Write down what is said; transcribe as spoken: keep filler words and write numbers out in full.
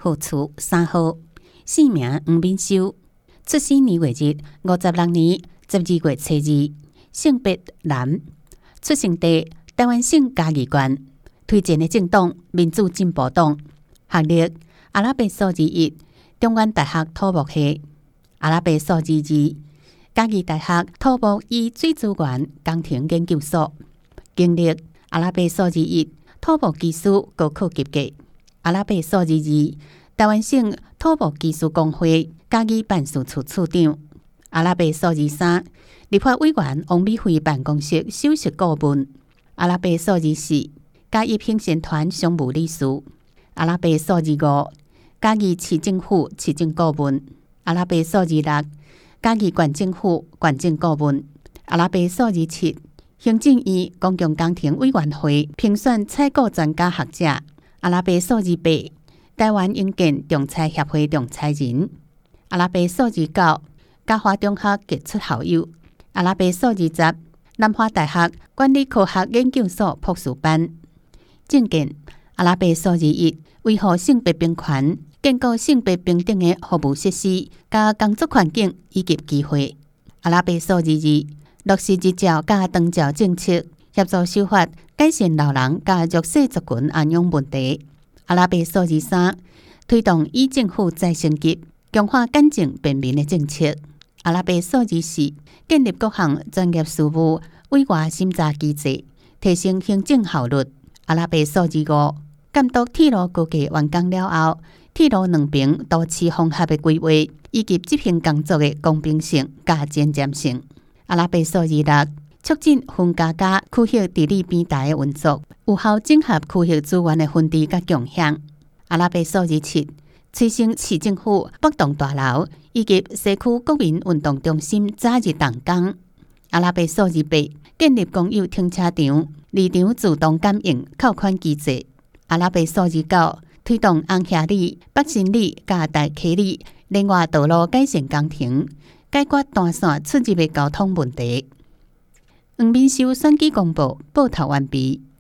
号厝三号，姓名黄敏修，出生年月日五十六年十二月初二，性别男，出生地台湾省嘉义县，推荐的政党民主进步党，学历阿拉伯数字一，中原大学土木系，阿拉伯数字二，嘉义大学土木与水资源工程研究所，经历阿拉伯数字一，土木技术高考及格，阿拉伯数字二，台湾省土木技术工会嘉义办事处处长，阿拉伯数字三，立法委员王美惠办公室首席顾问，阿拉伯数字四，嘉义评审团常务理事，阿拉伯数字五，嘉义市政府市政顾问，阿拉伯数字六，嘉义县政府县政顾问，阿拉伯数字七，行政院公共工程委员会评选采购专家学者，阿拉伯数字八，台湾营建仲裁协会仲裁人，阿拉伯数字九，嘉华中学杰出校友，阿拉伯数字十，南华大学管理科学研究所博士班，政见阿拉伯数字一，维护性别平权，建构性别平等的服务设施、加工作环境以及机会，阿拉伯数字二，落实日照加长照政策，协助修法改善老人加弱势族群安养问题，阿拉伯数字三，推动以政府再升级，强化简政便民的政策，阿拉伯数字四，建立各项专业事务委外审查机制，提升行政效率，阿拉伯数字五，监督铁路高架完工了后，铁路两边都市缝合的规划，以及执行工作的公平性加前瞻性，阿拉伯数字六，促进分家加区域治理平台的运作，有效整合区域资源的分支甲共享，阿拉伯数字七，催生市政府北栋大楼以及西区国民运动中心早日动工，阿拉伯数字八，建立公有停车场、离场自动感应扣款机制，阿拉伯数字九，推动红霞里、北新里加大溪里另外道路改善工程，解决单线出入的交通问题。黄敏修选举公报报道完毕。